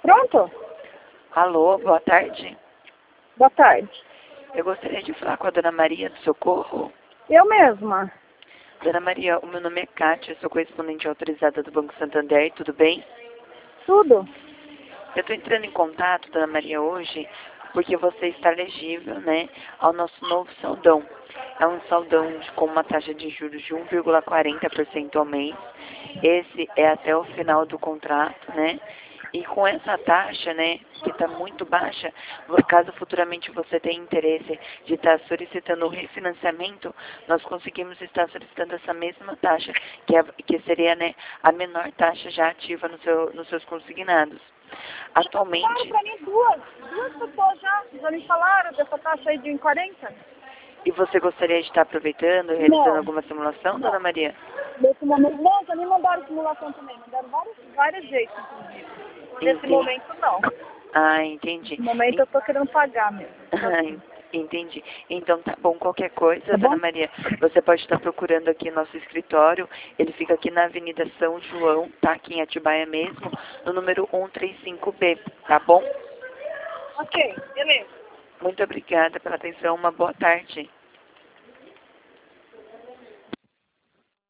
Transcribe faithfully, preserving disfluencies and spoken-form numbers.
Pronto? Alô, boa tarde. Boa tarde. Eu gostaria de falar com a Dona Maria do Socorro. Eu mesma. Dona Maria, o meu nome é Kátia, sou correspondente autorizada do Banco Santander, tudo bem? Tudo? Eu estou entrando em contato, Dona Maria, hoje, porque você está elegível, né, ao nosso novo saldão. É um saldão de- com uma taxa de juros de um vírgula quarenta por cento ao mês. Esse é até o final do contrato, né? E com essa taxa, né, que está muito baixa, caso futuramente você tenha interesse de estar solicitando o refinanciamento, nós conseguimos estar solicitando essa mesma taxa, que, é, que seria, né, a menor taxa já ativa no seu, nos seus consignados. Atualmente... Falaram pra mim duas, duas pessoas já, já me falaram dessa taxa aí de um vírgula quarenta. E você gostaria de estar aproveitando, realizando Não. alguma simulação, Não. Dona Maria? Nesse momento, não, já me mandaram simulação também, mandaram vários, vários jeitos, inclusive. Nesse Entendi. momento, não. Ah, entendi. Nesse momento, eu tô querendo pagar mesmo. Ah, entendi. Então tá bom, qualquer coisa, Tá Dona bom? Maria, você pode estar procurando aqui nosso escritório. Ele fica aqui na Avenida São João, tá aqui em Atibaia mesmo, no número cento e trinta e cinco B, tá bom? Ok, beleza. Muito obrigada pela atenção, uma boa tarde.